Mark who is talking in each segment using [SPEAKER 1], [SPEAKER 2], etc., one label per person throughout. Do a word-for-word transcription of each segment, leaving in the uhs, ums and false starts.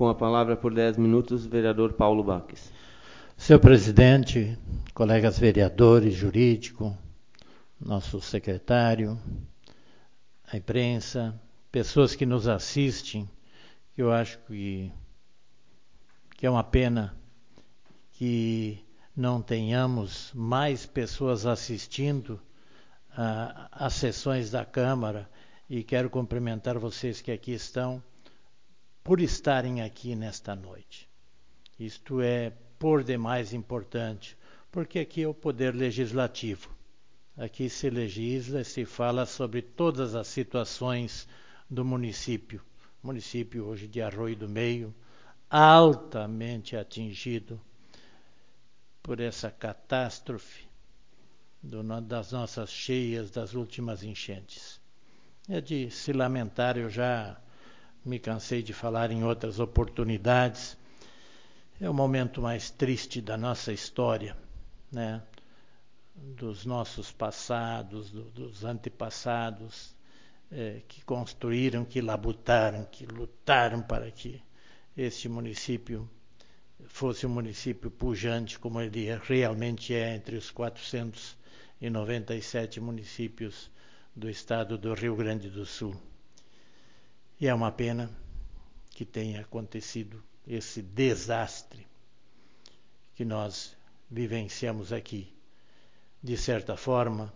[SPEAKER 1] Com a palavra por dez minutos, vereador Paulo Baques.
[SPEAKER 2] Senhor presidente, colegas vereadores, jurídico, nosso secretário, a imprensa, pessoas que nos assistem, que eu acho que, que é uma pena que não tenhamos mais pessoas assistindo às sessões da Câmara, e quero cumprimentar vocês que aqui estão por estarem aqui nesta noite. Isto é por demais importante, porque aqui é o poder legislativo. Aqui se legisla, se fala sobre todas as situações do município. O município hoje de Arroio do Meio, altamente atingido por essa catástrofe do, das nossas cheias, das últimas enchentes. É de se lamentar, eu já me cansei de falar em outras oportunidades. É o momento mais triste da nossa história, né? Dos nossos passados, do, dos antepassados, é, que construíram, que labutaram, que lutaram para que este município fosse um município pujante, como ele realmente é, entre os quatrocentos e noventa e sete municípios do estado do Rio Grande do Sul. E é uma pena que tenha acontecido esse desastre que nós vivenciamos aqui. De certa forma,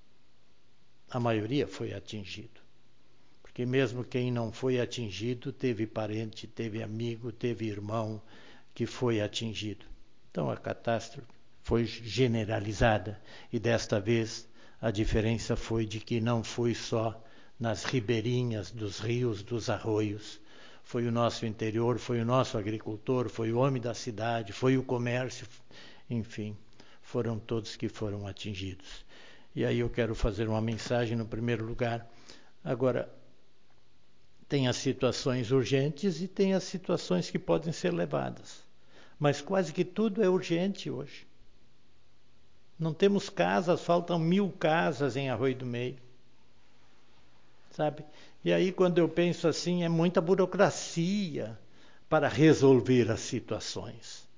[SPEAKER 2] a maioria foi atingido. Porque mesmo quem não foi atingido, teve parente, teve amigo, teve irmão que foi atingido. Então a catástrofe foi generalizada. E desta vez a diferença foi de que não foi só nas ribeirinhas dos rios, dos arroios. Foi o nosso interior, foi o nosso agricultor, foi o homem da cidade, foi o comércio, enfim, foram todos que foram atingidos. E aí eu quero fazer uma mensagem no primeiro lugar. Agora, tem as situações urgentes e tem as situações que podem ser levadas. Mas quase que tudo é urgente hoje. Não temos casas, faltam mil casas em Arroio do Meio. Sabe? E aí, quando eu penso assim, é muita burocracia para resolver as situações.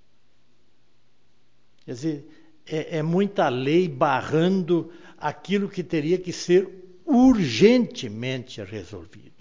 [SPEAKER 2] Quer dizer, é, é muita lei barrando aquilo que teria que ser urgentemente resolvido.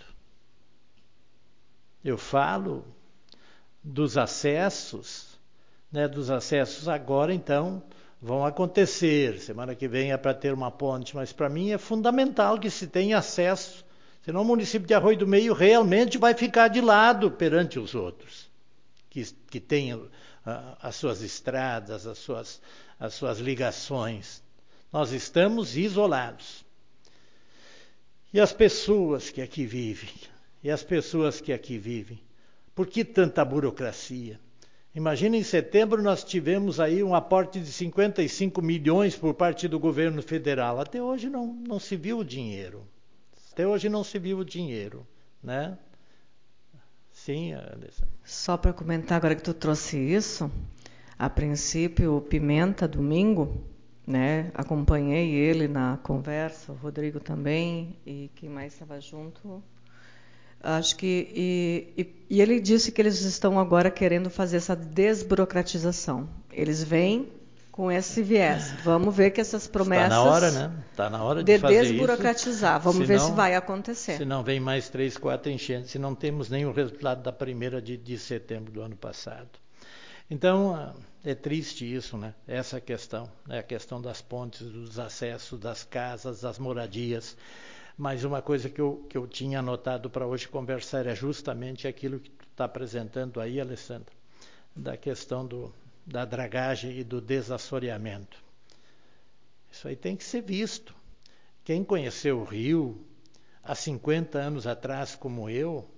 [SPEAKER 2] Eu falo dos acessos, né, dos acessos agora, então, vão acontecer. Semana que vem é para ter uma ponte, mas para mim é fundamental que se tenha acesso. Senão o município de Arroio do Meio realmente vai ficar de lado perante os outros, que, que tenham uh, as suas estradas, as suas, as suas ligações. Nós estamos isolados. E as pessoas que aqui vivem, e as pessoas que aqui vivem, por que tanta burocracia? Imagina, em setembro nós tivemos aí um aporte de cinquenta e cinco milhões por parte do governo federal. Até hoje não, não se viu o dinheiro. Até hoje não se viu o dinheiro, né? Sim, Alessandra.
[SPEAKER 3] Só para comentar agora que tu trouxe isso, a princípio o Pimenta, domingo, né? Acompanhei ele na conversa, o Rodrigo também, e quem mais estava junto. Acho que e, e, e ele disse que eles estão agora querendo fazer essa desburocratização. Eles vêm com esse viés. Vamos ver que essas promessas...
[SPEAKER 2] Está na hora, né? Está na hora de,
[SPEAKER 3] de
[SPEAKER 2] fazer
[SPEAKER 3] desburocratizar.
[SPEAKER 2] isso.
[SPEAKER 3] Vamos
[SPEAKER 2] senão,
[SPEAKER 3] ver se vai acontecer.
[SPEAKER 2] Se não vem mais três, quatro enchentes, se não temos nem o resultado da primeira de, de setembro do ano passado. Então, é triste isso, né? Essa questão, né? A questão das pontes, dos acessos, das casas, das moradias. Mas uma coisa que eu, que eu tinha anotado para hoje conversar é justamente aquilo que tu está apresentando aí, Alessandra, da questão do, da dragagem e do desassoreamento. Isso aí tem que ser visto. Quem conheceu o Rio há cinquenta anos atrás, como eu,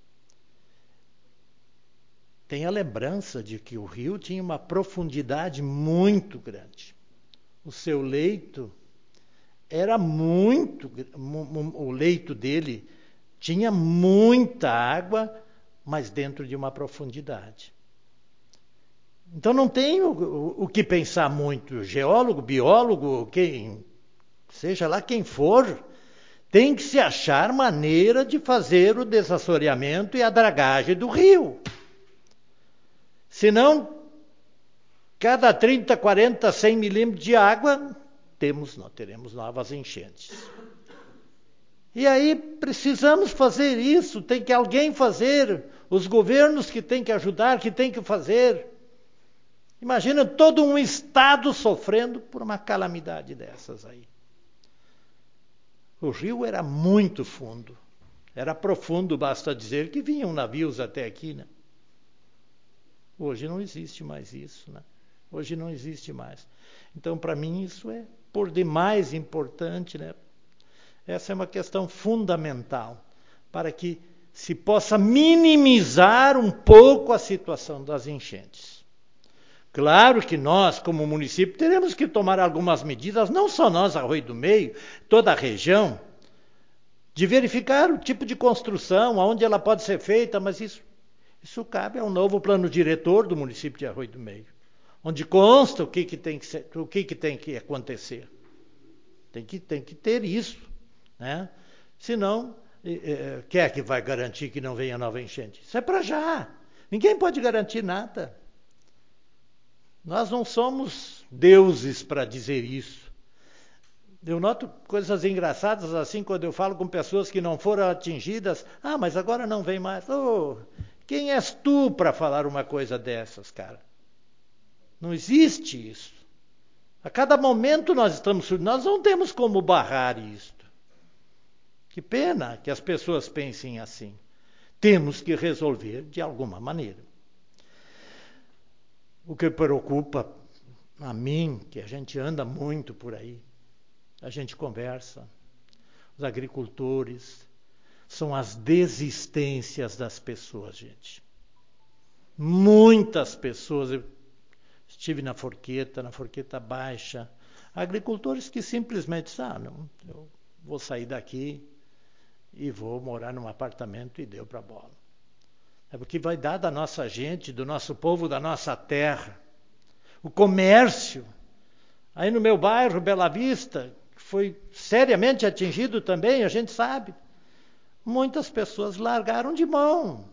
[SPEAKER 2] tem a lembrança de que o Rio tinha uma profundidade muito grande. O seu leito era muito... O leito dele tinha muita água, mas dentro de uma profundidade. Então não tem o, o, o que pensar muito. O geólogo, biólogo, quem, seja lá quem for, tem que se achar maneira de fazer o desassoreamento e a dragagem do rio. Senão, cada trinta, quarenta, cem milímetros de água, temos, nós teremos novas enchentes. E aí precisamos fazer isso, tem que alguém fazer, os governos que têm que ajudar, que têm que fazer. Imagina todo um estado sofrendo por uma calamidade dessas aí. O rio era muito fundo, era profundo, basta dizer que vinham navios até aqui, né? Hoje não existe mais isso, né? Hoje não existe mais. Então, para mim, isso é por demais importante, né? Essa é uma questão fundamental para que se possa minimizar um pouco a situação das enchentes. Claro que nós, como município, teremos que tomar algumas medidas, não só nós, Arroio do Meio, toda a região, de verificar o tipo de construção, aonde ela pode ser feita, mas isso, isso cabe ao novo plano diretor do município de Arroio do Meio, onde consta o que, que, tem, que, ser, o que, que tem que acontecer. Tem que, tem que ter isso. Né? Senão, é, quem é que vai garantir que não venha nova enchente? Isso é para já. Ninguém pode garantir nada. Nós não somos deuses para dizer isso. Eu noto coisas engraçadas assim quando eu falo com pessoas que não foram atingidas. Ah, mas agora não vem mais. Oh, quem és tu para falar uma coisa dessas, cara? Não existe isso. A cada momento nós estamos... Nós não temos como barrar isso. Que pena que as pessoas pensem assim. Temos que resolver de alguma maneira. O que preocupa a mim, que a gente anda muito por aí, a gente conversa, os agricultores, são as desistências das pessoas, gente. Muitas pessoas, eu estive na Forqueta, na Forqueta Baixa, agricultores que simplesmente dizem, ah, não, eu vou sair daqui, e vou morar num apartamento e deu para a bola. É porque vai dar da nossa gente, do nosso povo, da nossa terra. O comércio. Aí no meu bairro, Bela Vista, foi seriamente atingido também, a gente sabe. Muitas pessoas largaram de mão.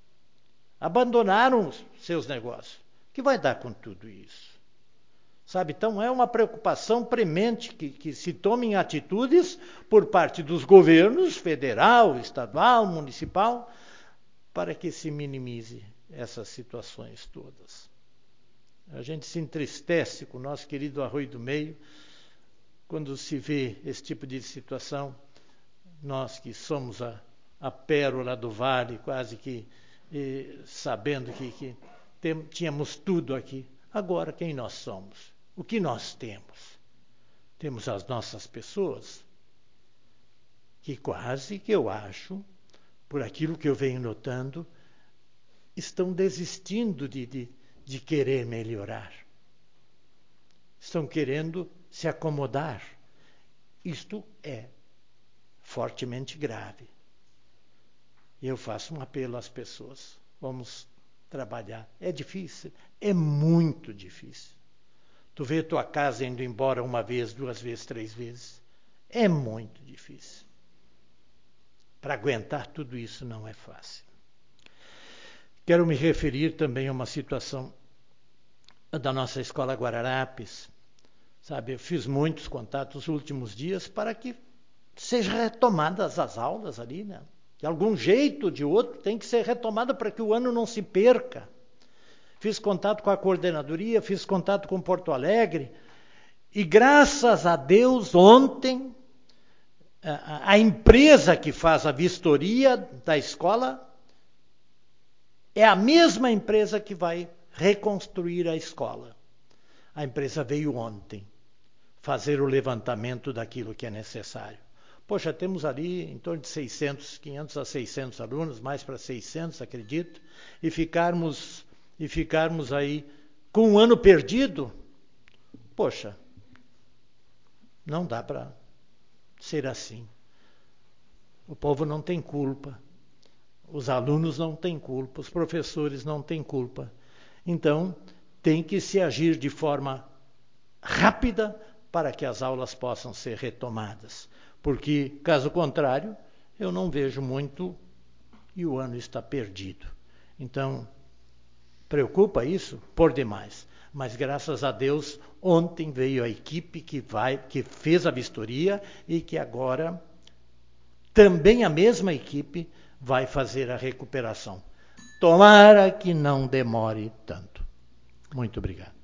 [SPEAKER 2] Abandonaram seus negócios. O que vai dar com tudo isso? Sabe, então é uma preocupação premente que, que se tomem atitudes por parte dos governos, federal, estadual, municipal, para que se minimize essas situações todas. A gente se entristece com o nosso querido Arroio do Meio, quando se vê esse tipo de situação, nós que somos a, a pérola do vale, quase que eh, sabendo que, que tem, tínhamos tudo aqui. Agora, quem nós somos? O que nós temos? Temos as nossas pessoas, que quase que eu acho, por aquilo que eu venho notando, estão desistindo de, de, de querer melhorar. Estão querendo se acomodar. Isto é fortemente grave. E eu faço um apelo às pessoas. Vamos trabalhar. É difícil? É muito difícil. Tu vê tua casa indo embora uma vez, duas vezes, três vezes. É muito difícil. Para aguentar tudo isso não é fácil. Quero me referir também a uma situação da nossa escola Guararapes. Sabe, eu fiz muitos contatos nos últimos dias para que sejam retomadas as aulas ali, né? De algum jeito ou de outro tem que ser retomada para que o ano não se perca. Fiz contato com a coordenadoria, fiz contato com Porto Alegre, e graças a Deus, ontem, a, a empresa que faz a vistoria da escola é a mesma empresa que vai reconstruir a escola. A empresa veio ontem fazer o levantamento daquilo que é necessário. Poxa, temos ali em torno de seiscentos, quinhentos a seiscentos alunos, mais para seiscentos, acredito, e ficarmos... e ficarmos aí com um ano perdido, poxa, não dá para ser assim. O povo não tem culpa, os alunos não têm culpa, os professores não têm culpa. Então, tem que se agir de forma rápida para que as aulas possam ser retomadas. Porque, caso contrário, eu não vejo muito e o ano está perdido. Então, Preocupa isso? Por demais. Mas graças a Deus, ontem veio a equipe que, vai, que fez a vistoria e que agora também a mesma equipe vai fazer a recuperação. Tomara que não demore tanto. Muito obrigado.